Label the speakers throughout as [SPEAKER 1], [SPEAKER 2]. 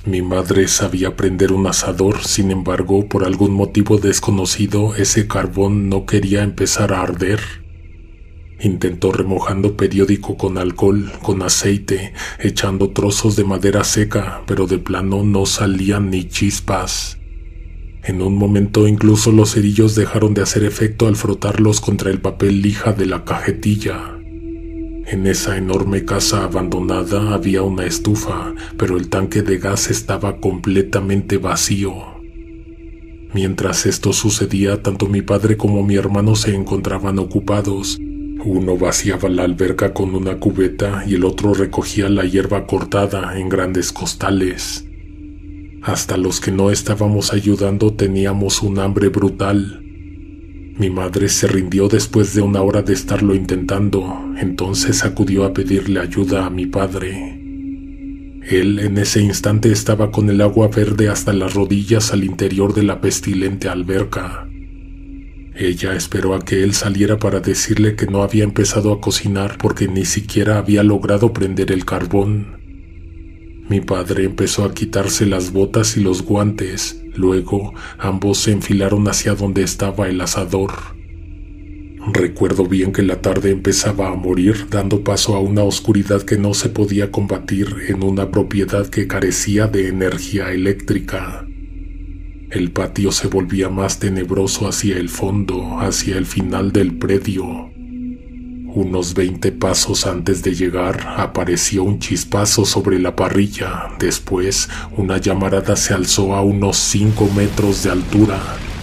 [SPEAKER 1] Mi madre sabía prender un asador, sin embargo, por algún motivo desconocido, ese carbón no quería empezar a arder. Intentó remojando periódico con alcohol, con aceite, echando trozos de madera seca, pero de plano no salían ni chispas. En un momento incluso los cerillos dejaron de hacer efecto al frotarlos contra el papel lija de la cajetilla. En esa enorme casa abandonada había una estufa, pero el tanque de gas estaba completamente vacío. Mientras esto sucedía, tanto mi padre como mi hermano se encontraban ocupados. Uno vaciaba la alberca con una cubeta y el otro recogía la hierba cortada en grandes costales. Hasta los que no estábamos ayudando teníamos un hambre brutal. Mi madre se rindió después de una hora de estarlo intentando, entonces acudió a pedirle ayuda a mi padre. Él en ese instante estaba con el agua verde hasta las rodillas al interior de la pestilente alberca. Ella esperó a que él saliera para decirle que no había empezado a cocinar porque ni siquiera había logrado prender el carbón. Mi padre empezó a quitarse las botas y los guantes. Luego, ambos se enfilaron hacia donde estaba el asador. Recuerdo bien que la tarde empezaba a morir, dando paso a una oscuridad que no se podía combatir en una propiedad que carecía de energía eléctrica. El patio se volvía más tenebroso hacia el fondo, hacia el final del predio. Unos 20 pasos antes de llegar, apareció un chispazo sobre la parrilla. Después, una llamarada se alzó a unos 5 metros de altura.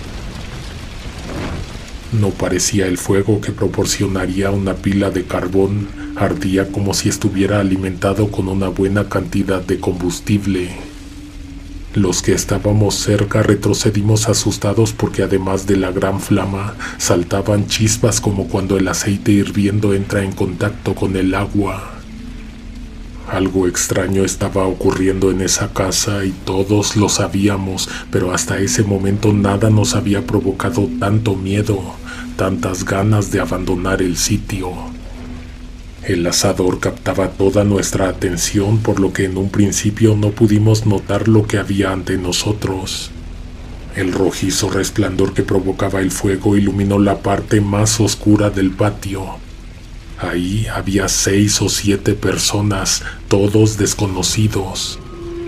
[SPEAKER 1] No parecía el fuego que proporcionaría una pila de carbón. Ardía como si estuviera alimentado con una buena cantidad de combustible. Los que estábamos cerca retrocedimos asustados porque además de la gran flama, saltaban chispas como cuando el aceite hirviendo entra en contacto con el agua. Algo extraño estaba ocurriendo en esa casa y todos lo sabíamos, pero hasta ese momento nada nos había provocado tanto miedo, tantas ganas de abandonar el sitio. El asador captaba toda nuestra atención, por lo que en un principio no pudimos notar lo que había ante nosotros. El rojizo resplandor que provocaba el fuego iluminó la parte más oscura del patio. Ahí había 6 o 7 personas, todos desconocidos.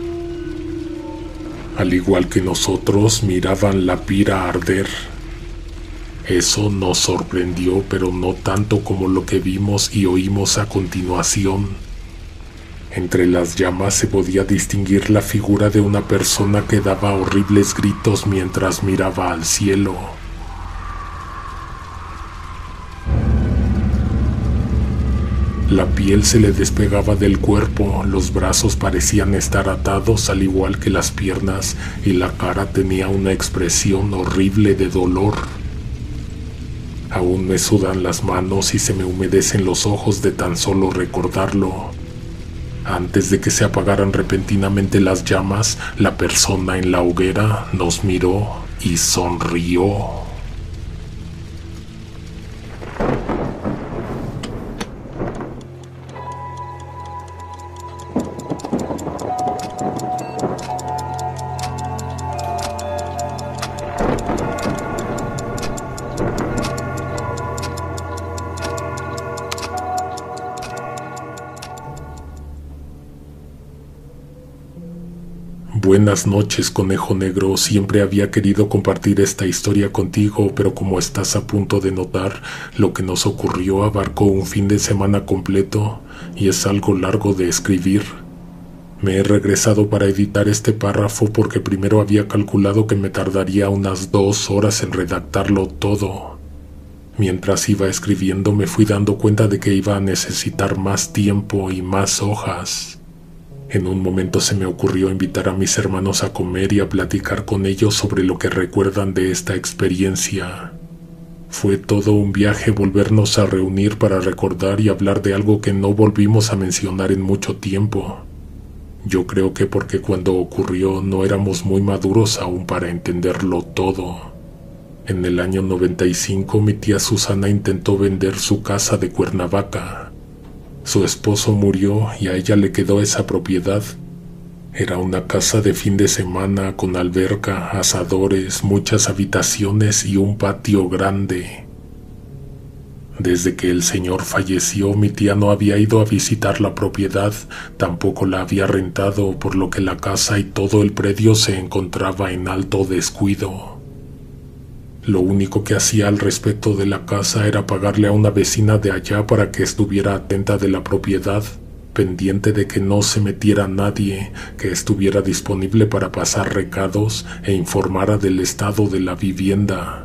[SPEAKER 1] Al igual que nosotros, miraban la pira arder. Eso nos sorprendió, pero no tanto como lo que vimos y oímos a continuación. Entre las llamas se podía distinguir la figura de una persona que daba horribles gritos mientras miraba al cielo. La piel se le despegaba del cuerpo, los brazos parecían estar atados al igual que las piernas y la cara tenía una expresión horrible de dolor. Aún me sudan las manos y se me humedecen los ojos de tan solo recordarlo. Antes de que se apagaran repentinamente las llamas, la persona en la hoguera nos miró y sonrió. Buenas noches, conejo negro. Siempre había querido compartir esta historia contigo, pero como estás a punto de notar, lo que nos ocurrió abarcó un fin de semana completo y es algo largo de escribir. Me he regresado para editar este párrafo porque primero había calculado que me tardaría unas 2 horas en redactarlo todo. Mientras iba escribiendo me fui dando cuenta de que iba a necesitar más tiempo y más hojas. En un momento se me ocurrió invitar a mis hermanos a comer y a platicar con ellos sobre lo que recuerdan de esta experiencia. Fue todo un viaje volvernos a reunir para recordar y hablar de algo que no volvimos a mencionar en mucho tiempo. Yo creo que porque cuando ocurrió no éramos muy maduros aún para entenderlo todo. En el año 95 mi tía Susana intentó vender su casa de Cuernavaca. Su esposo murió y a ella le quedó esa propiedad. Era una casa de fin de semana con alberca, asadores, muchas habitaciones y un patio grande. Desde que el señor falleció, mi tía no había ido a visitar la propiedad, tampoco la había rentado, por lo que la casa y todo el predio se encontraba en alto descuido. Lo único que hacía al respecto de la casa era pagarle a una vecina de allá para que estuviera atenta de la propiedad, pendiente de que no se metiera nadie, que estuviera disponible para pasar recados e informara del estado de la vivienda.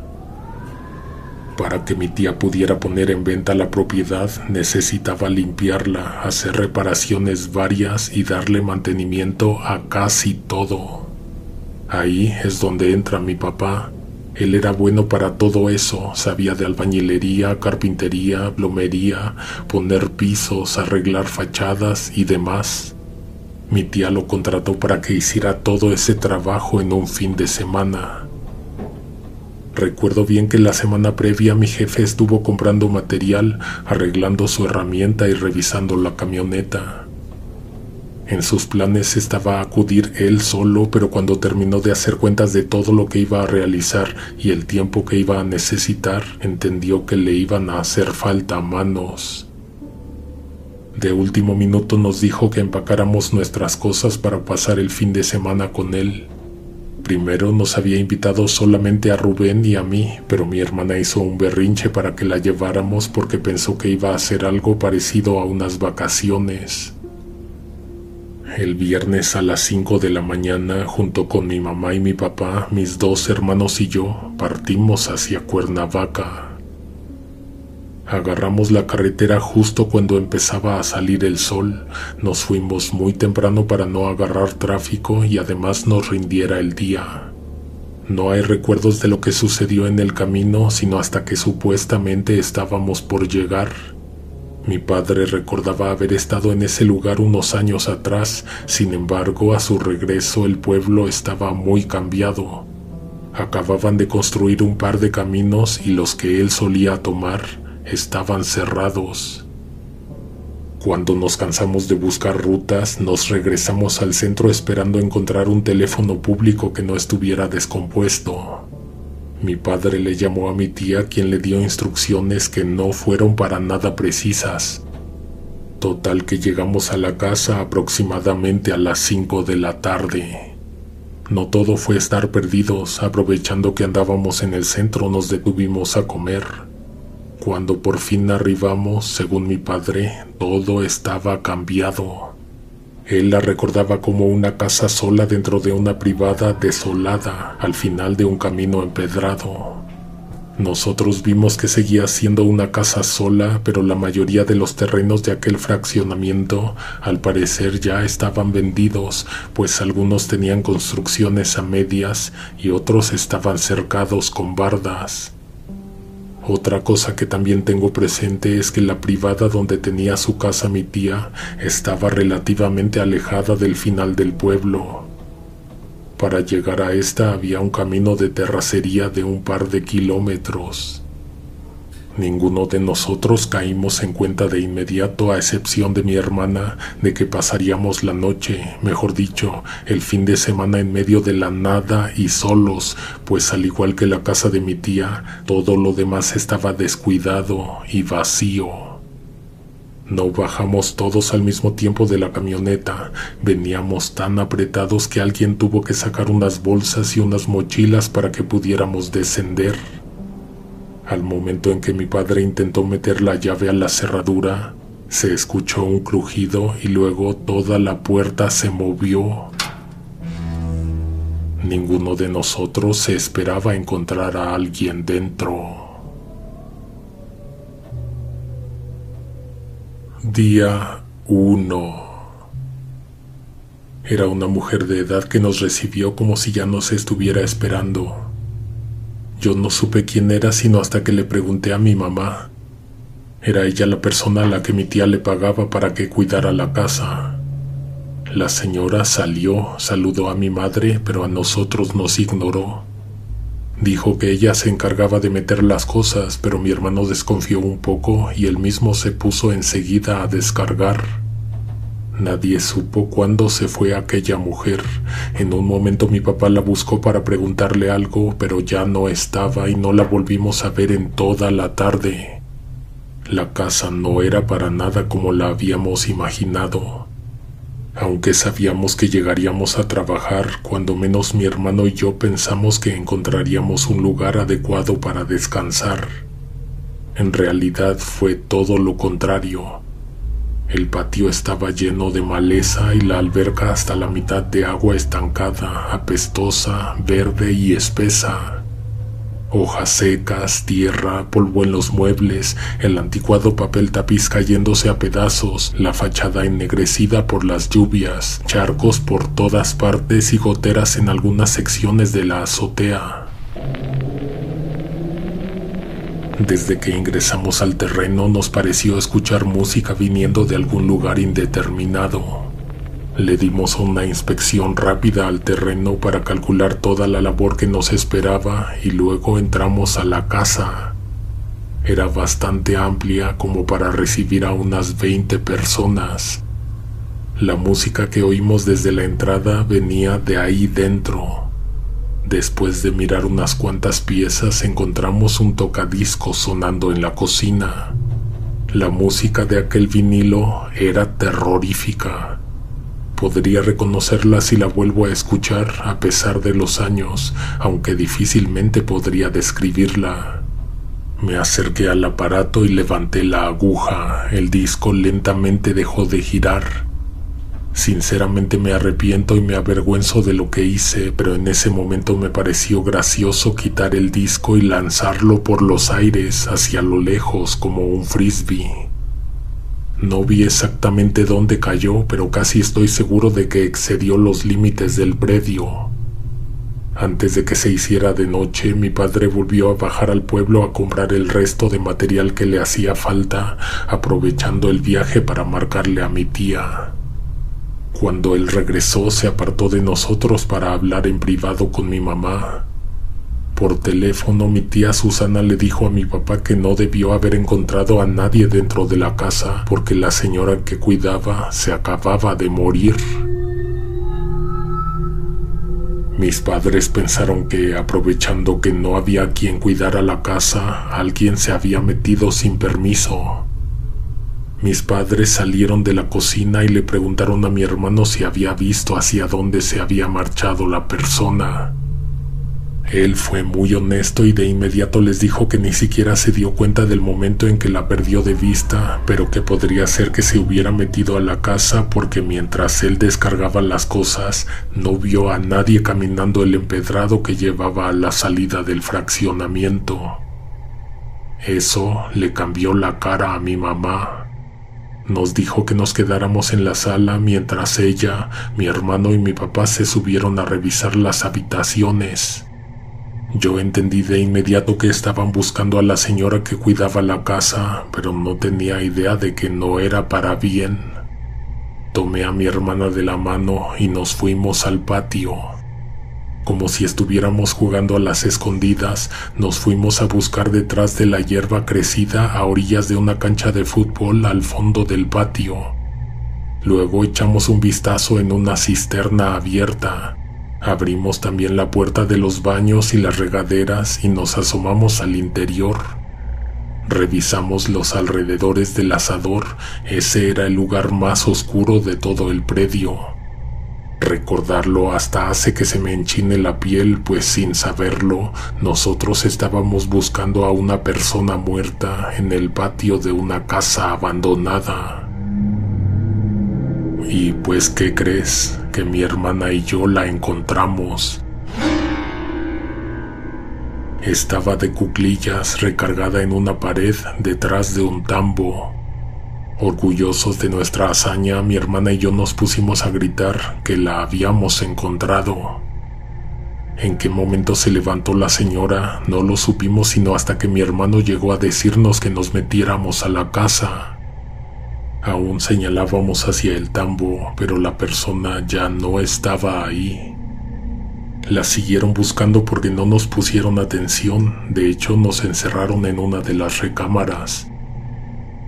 [SPEAKER 1] Para que mi tía pudiera poner en venta la propiedad, necesitaba limpiarla, hacer reparaciones varias y darle mantenimiento a casi todo. Ahí es donde entra mi papá. Él era bueno para todo eso, sabía de albañilería, carpintería, plomería, poner pisos, arreglar fachadas y demás. Mi tía lo contrató para que hiciera todo ese trabajo en un fin de semana. Recuerdo bien que la semana previa mi jefe estuvo comprando material, arreglando su herramienta y revisando la camioneta. En sus planes estaba acudir él solo, pero cuando terminó de hacer cuentas de todo lo que iba a realizar y el tiempo que iba a necesitar, entendió que le iban a hacer falta manos. De último minuto nos dijo que empacáramos nuestras cosas para pasar el fin de semana con él. Primero nos había invitado solamente a Rubén y a mí, pero mi hermana hizo un berrinche para que la lleváramos porque pensó que iba a hacer algo parecido a unas vacaciones. El viernes a las 5 de la mañana, junto con mi mamá y mi papá, mis 2 hermanos y yo, partimos hacia Cuernavaca. Agarramos la carretera justo cuando empezaba a salir el sol. Nos fuimos muy temprano para no agarrar tráfico y además nos rindiera el día. No hay recuerdos de lo que sucedió en el camino, sino hasta que supuestamente estábamos por llegar. Mi padre recordaba haber estado en ese lugar unos años atrás, sin embargo, a su regreso el pueblo estaba muy cambiado. Acababan de construir un par de caminos y los que él solía tomar estaban cerrados. Cuando nos cansamos de buscar rutas, nos regresamos al centro esperando encontrar un teléfono público que no estuviera descompuesto. Mi padre le llamó a mi tía, quien le dio instrucciones que no fueron para nada precisas. Total que llegamos a la casa aproximadamente a las 5 de la tarde. No todo fue estar perdidos. Aprovechando que andábamos en el centro, nos detuvimos a comer. Cuando por fin arribamos, según mi padre, todo estaba cambiado. Él la recordaba como una casa sola dentro de una privada desolada, al final de un camino empedrado. Nosotros vimos que seguía siendo una casa sola, pero la mayoría de los terrenos de aquel fraccionamiento, al parecer ya estaban vendidos, pues algunos tenían construcciones a medias y otros estaban cercados con bardas. Otra cosa que también tengo presente es que la privada donde tenía su casa mi tía estaba relativamente alejada del final del pueblo. Para llegar a esta había un camino de terracería de un par de kilómetros. Ninguno de nosotros caímos en cuenta de inmediato, a excepción de mi hermana, de que pasaríamos la noche, mejor dicho, el fin de semana en medio de la nada y solos, pues al igual que la casa de mi tía, todo lo demás estaba descuidado y vacío. No bajamos todos al mismo tiempo de la camioneta. Veníamos tan apretados que alguien tuvo que sacar unas bolsas y unas mochilas para que pudiéramos descender. Al momento en que mi padre intentó meter la llave a la cerradura, se escuchó un crujido y luego toda la puerta se movió. Ninguno de nosotros se esperaba encontrar a alguien dentro. Día 1. Era una mujer de edad que nos recibió como si ya nos estuviera esperando. Yo no supe quién era sino hasta que le pregunté a mi mamá. Era ella la persona a la que mi tía le pagaba para que cuidara la casa. La señora salió, saludó a mi madre, pero a nosotros nos ignoró. Dijo que ella se encargaba de meter las cosas, pero mi hermano desconfió un poco y él mismo se puso enseguida a descargar. Nadie supo cuándo se fue aquella mujer. En un momento mi papá la buscó para preguntarle algo, pero ya no estaba y no la volvimos a ver en toda la tarde. La casa no era para nada como la habíamos imaginado. Aunque sabíamos que llegaríamos a trabajar, cuando menos mi hermano y yo pensamos que encontraríamos un lugar adecuado para descansar. En realidad fue todo lo contrario. El patio estaba lleno de maleza y la alberca hasta la mitad de agua estancada, apestosa, verde y espesa. Hojas secas, tierra, polvo en los muebles, el anticuado papel tapiz cayéndose a pedazos, la fachada ennegrecida por las lluvias, charcos por todas partes y goteras en algunas secciones de la azotea. Desde que ingresamos al terreno nos pareció escuchar música viniendo de algún lugar indeterminado. Le dimos una inspección rápida al terreno para calcular toda la labor que nos esperaba y luego entramos a la casa. Era bastante amplia como para recibir a unas 20 personas. La música que oímos desde la entrada venía de ahí dentro. Después de mirar unas cuantas piezas encontramos un tocadiscos sonando en la cocina. La música de aquel vinilo era terrorífica. Podría reconocerla si la vuelvo a escuchar a pesar de los años, aunque difícilmente podría describirla. Me acerqué al aparato y levanté la aguja. El disco lentamente dejó de girar. Sinceramente me arrepiento y me avergüenzo de lo que hice, pero en ese momento me pareció gracioso quitar el disco y lanzarlo por los aires hacia lo lejos como un frisbee. No vi exactamente dónde cayó, pero casi estoy seguro de que excedió los límites del predio. Antes de que se hiciera de noche, mi padre volvió a bajar al pueblo a comprar el resto de material que le hacía falta, aprovechando el viaje para marcarle a mi tía. Cuando él regresó, se apartó de nosotros para hablar en privado con mi mamá. Por teléfono, mi tía Susana le dijo a mi papá que no debió haber encontrado a nadie dentro de la casa porque la señora que cuidaba se acababa de morir. Mis padres pensaron que, aprovechando que no había quien cuidara la casa, alguien se había metido sin permiso. Mis padres salieron de la cocina y le preguntaron a mi hermano si había visto hacia dónde se había marchado la persona. Él fue muy honesto y de inmediato les dijo que ni siquiera se dio cuenta del momento en que la perdió de vista, pero que podría ser que se hubiera metido a la casa porque mientras él descargaba las cosas, no vio a nadie caminando el empedrado que llevaba a la salida del fraccionamiento. Eso le cambió la cara a mi mamá. Nos dijo que nos quedáramos en la sala mientras ella, mi hermano y mi papá se subieron a revisar las habitaciones. Yo entendí de inmediato que estaban buscando a la señora que cuidaba la casa, pero no tenía idea de que no era para bien. Tomé a mi hermana de la mano y nos fuimos al patio. Como si estuviéramos jugando a las escondidas, nos fuimos a buscar detrás de la hierba crecida a orillas de una cancha de fútbol al fondo del patio. Luego echamos un vistazo en una cisterna abierta. Abrimos también la puerta de los baños y las regaderas y nos asomamos al interior. Revisamos los alrededores del asador. Ese era el lugar más oscuro de todo el predio. Recordarlo hasta hace que se me enchine la piel, pues sin saberlo, nosotros estábamos buscando a una persona muerta en el patio de una casa abandonada. Y pues, ¿qué crees? Que mi hermana y yo la encontramos. Estaba de cuclillas, recargada en una pared detrás de un tambo. Orgullosos de nuestra hazaña, mi hermana y yo nos pusimos a gritar que la habíamos encontrado. ¿En qué momento se levantó la señora? No lo supimos sino hasta que mi hermano llegó a decirnos que nos metiéramos a la casa. Aún señalábamos hacia el tambo, pero la persona ya no estaba ahí. La siguieron buscando porque no nos pusieron atención. De hecho, nos encerraron en una de las recámaras.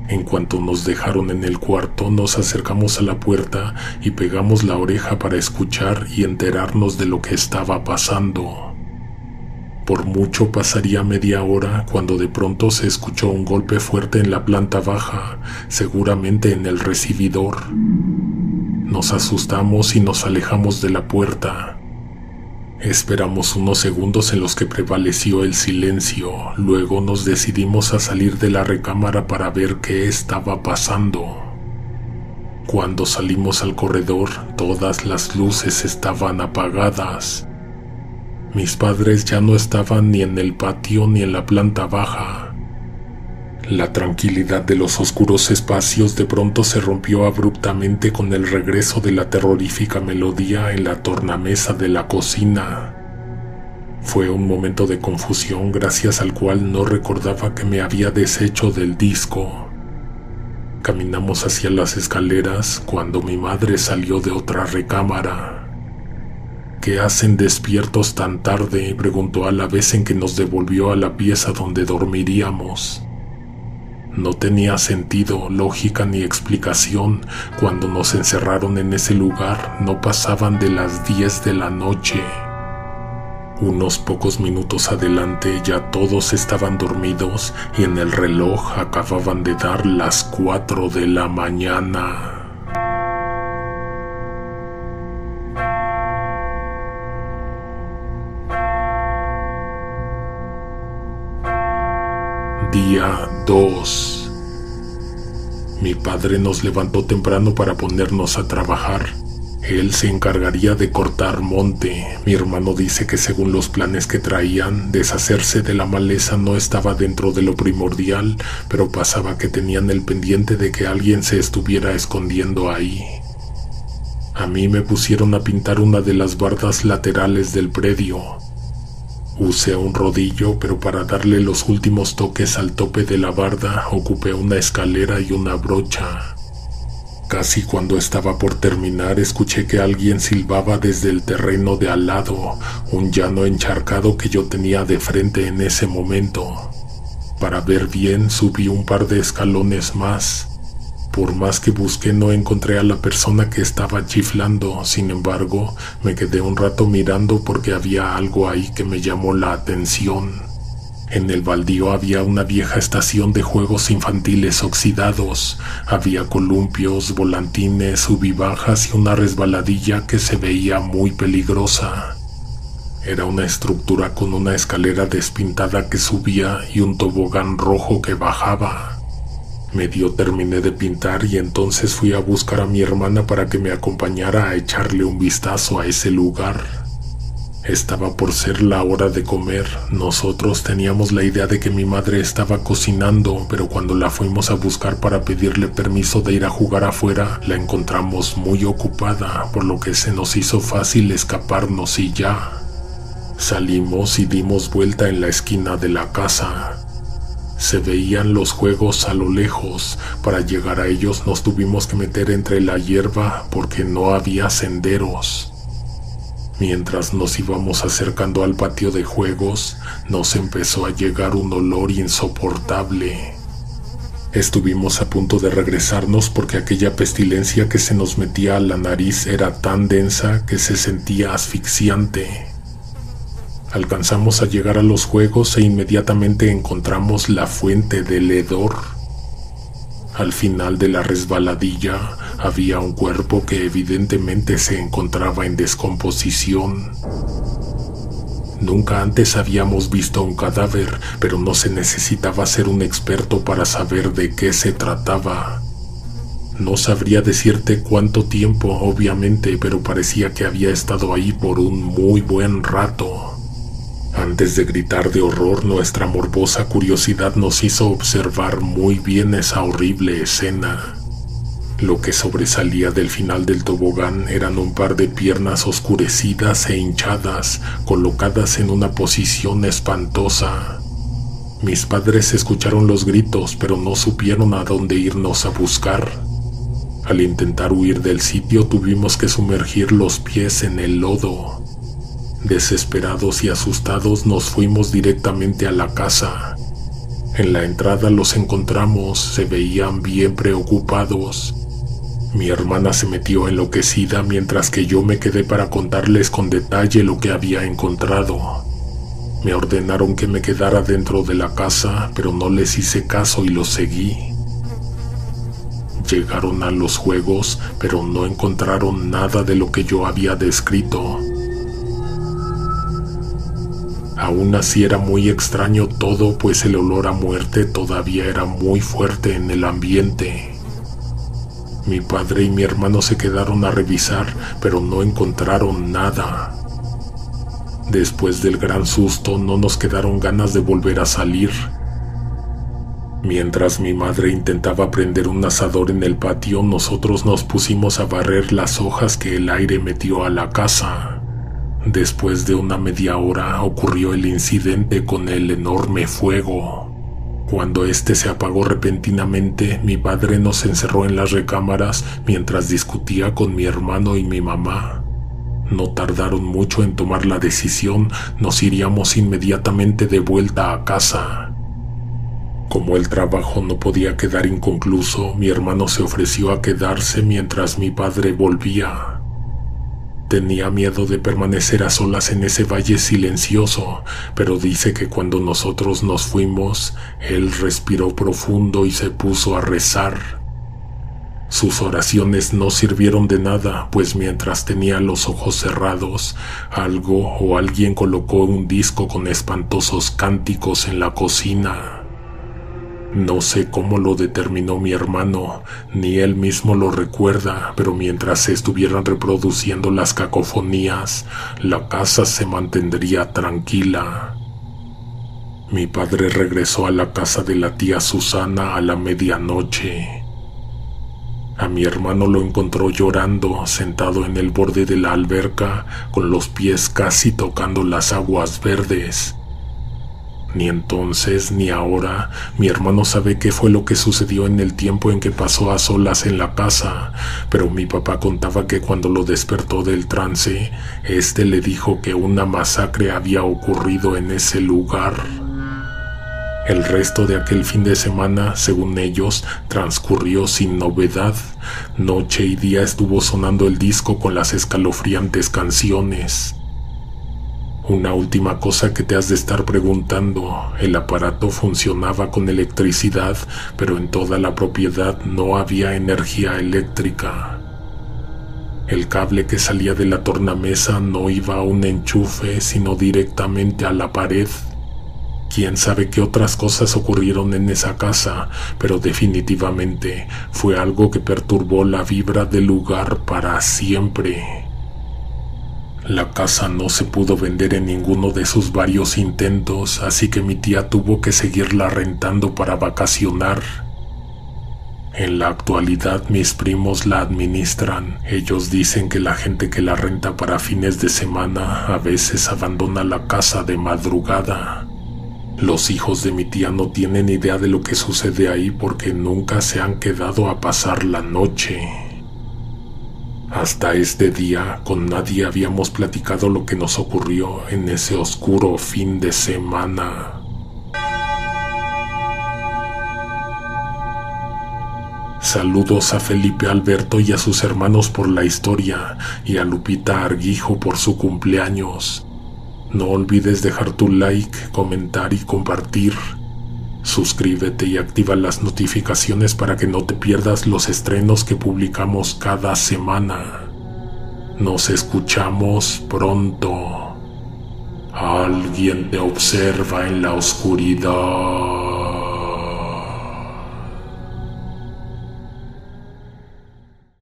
[SPEAKER 1] En cuanto nos dejaron en el cuarto, nos acercamos a la puerta y pegamos la oreja para escuchar y enterarnos de lo que estaba pasando. Por mucho pasaría media hora cuando de pronto se escuchó un golpe fuerte en la planta baja, seguramente en el recibidor. Nos asustamos y nos alejamos de la puerta. Esperamos unos segundos en los que prevaleció el silencio. Luego nos decidimos a salir de la recámara para ver qué estaba pasando. Cuando salimos al corredor, todas las luces estaban apagadas. Mis padres ya no estaban ni en el patio ni en la planta baja. La tranquilidad de los oscuros espacios de pronto se rompió abruptamente con el regreso de la terrorífica melodía en la tornamesa de la cocina. Fue un momento de confusión gracias al cual no recordaba que me había deshecho del disco. Caminamos hacia las escaleras cuando mi madre salió de otra recámara. ¿Qué hacen despiertos tan tarde?, preguntó a la vez en que nos devolvió a la pieza donde dormiríamos. No tenía sentido, lógica ni explicación. Cuando nos encerraron en ese lugar, no pasaban de las 10 de la noche. Unos pocos minutos adelante ya todos estaban dormidos y en el reloj acababan de dar las 4 de la mañana. Día 2. Mi padre nos levantó temprano para ponernos a trabajar. Él se encargaría de cortar monte. Mi hermano dice que según los planes que traían, deshacerse de la maleza no estaba dentro de lo primordial, pero pasaba que tenían el pendiente de que alguien se estuviera escondiendo ahí. A mí me pusieron a pintar una de las bardas laterales del predio. Usé un rodillo, pero para darle los últimos toques al tope de la barda, ocupé una escalera y una brocha. Casi cuando estaba por terminar, escuché que alguien silbaba desde el terreno de al lado, un llano encharcado que yo tenía de frente en ese momento. Para ver bien, subí un par de escalones más. Por más que busqué, no encontré a la persona que estaba chiflando. Sin embargo, me quedé un rato mirando porque había algo ahí que me llamó la atención. En el baldío había una vieja estación de juegos infantiles oxidados. Había columpios, volantines, subibajas y una resbaladilla que se veía muy peligrosa. Era una estructura con una escalera despintada que subía y un tobogán rojo que bajaba. Medio terminé de pintar y entonces fui a buscar a mi hermana para que me acompañara a echarle un vistazo a ese lugar. Estaba por ser la hora de comer. Nosotros teníamos la idea de que mi madre estaba cocinando, pero cuando la fuimos a buscar para pedirle permiso de ir a jugar afuera, la encontramos muy ocupada, por lo que se nos hizo fácil escaparnos y ya. Salimos y dimos vuelta en la esquina de la casa. Se veían los juegos a lo lejos. Para llegar a ellos nos tuvimos que meter entre la hierba porque no había senderos. Mientras nos íbamos acercando al patio de juegos, nos empezó a llegar un olor insoportable. Estuvimos a punto de regresarnos porque aquella pestilencia que se nos metía a la nariz era tan densa que se sentía asfixiante. Alcanzamos a llegar a los juegos e inmediatamente encontramos la fuente del hedor. Al final de la resbaladilla había un cuerpo que evidentemente se encontraba en descomposición. Nunca antes habíamos visto un cadáver, pero no se necesitaba ser un experto para saber de qué se trataba. No sabría decirte cuánto tiempo, obviamente, pero parecía que había estado ahí por un muy buen rato. Antes de gritar de horror, nuestra morbosa curiosidad nos hizo observar muy bien esa horrible escena. Lo que sobresalía del final del tobogán eran un par de piernas oscurecidas e hinchadas, colocadas en una posición espantosa. Mis padres escucharon los gritos, pero no supieron a dónde irnos a buscar. Al intentar huir del sitio, tuvimos que sumergir los pies en el lodo. Desesperados y asustados nos fuimos directamente a la casa. En la entrada los encontramos, se veían bien preocupados. Mi hermana se metió enloquecida mientras que yo me quedé para contarles con detalle lo que había encontrado. Me ordenaron que me quedara dentro de la casa, pero no les hice caso y los seguí. Llegaron a los juegos, pero no encontraron nada de lo que yo había descrito. Aún así era muy extraño todo, pues el olor a muerte todavía era muy fuerte en el ambiente. Mi padre y mi hermano se quedaron a revisar, pero no encontraron nada. Después del gran susto, no nos quedaron ganas de volver a salir. Mientras mi madre intentaba prender un asador en el patio, nosotros nos pusimos a barrer las hojas que el aire metió a la casa. Después de una media hora ocurrió el incidente con el enorme fuego. Cuando este se apagó repentinamente, mi padre nos encerró en las recámaras mientras discutía con mi hermano y mi mamá. No tardaron mucho en tomar la decisión, nos iríamos inmediatamente de vuelta a casa. Como el trabajo no podía quedar inconcluso, mi hermano se ofreció a quedarse mientras mi padre volvía. Tenía miedo de permanecer a solas en ese valle silencioso, pero dice que cuando nosotros nos fuimos, él respiró profundo y se puso a rezar. Sus oraciones no sirvieron de nada, pues mientras tenía los ojos cerrados, algo o alguien colocó un disco con espantosos cánticos en la cocina. No sé cómo lo determinó mi hermano, ni él mismo lo recuerda, pero mientras se estuvieran reproduciendo las cacofonías, la casa se mantendría tranquila. Mi padre regresó a la casa de la tía Susana a la medianoche. A mi hermano lo encontró llorando, sentado en el borde de la alberca, con los pies casi tocando las aguas verdes. Ni entonces ni ahora mi hermano sabe qué fue lo que sucedió en el tiempo en que pasó a solas en la casa, pero mi papá contaba que cuando lo despertó del trance, este le dijo que una masacre había ocurrido en ese lugar. El resto de aquel fin de semana, según ellos, transcurrió sin novedad. Noche y día estuvo sonando el disco con las escalofriantes canciones. Una última cosa que te has de estar preguntando: el aparato funcionaba con electricidad, pero en toda la propiedad no había energía eléctrica. El cable que salía de la tornamesa no iba a un enchufe, sino directamente a la pared. Quién sabe qué otras cosas ocurrieron en esa casa, pero definitivamente fue algo que perturbó la vibra del lugar para siempre. La casa no se pudo vender en ninguno de sus varios intentos, así que mi tía tuvo que seguirla rentando para vacacionar. En la actualidad mis primos la administran. Ellos dicen que la gente que la renta para fines de semana a veces abandona la casa de madrugada. Los hijos de mi tía no tienen idea de lo que sucede ahí porque nunca se han quedado a pasar la noche. Hasta este día, con nadie habíamos platicado lo que nos ocurrió en ese oscuro fin de semana. Saludos a Felipe Alberto y a sus hermanos por la historia, y a Lupita Arguijo por su cumpleaños. No olvides dejar tu like, comentar y compartir. Suscríbete y activa las notificaciones para que no te pierdas los estrenos que publicamos cada semana. Nos escuchamos pronto. Alguien te observa en la oscuridad.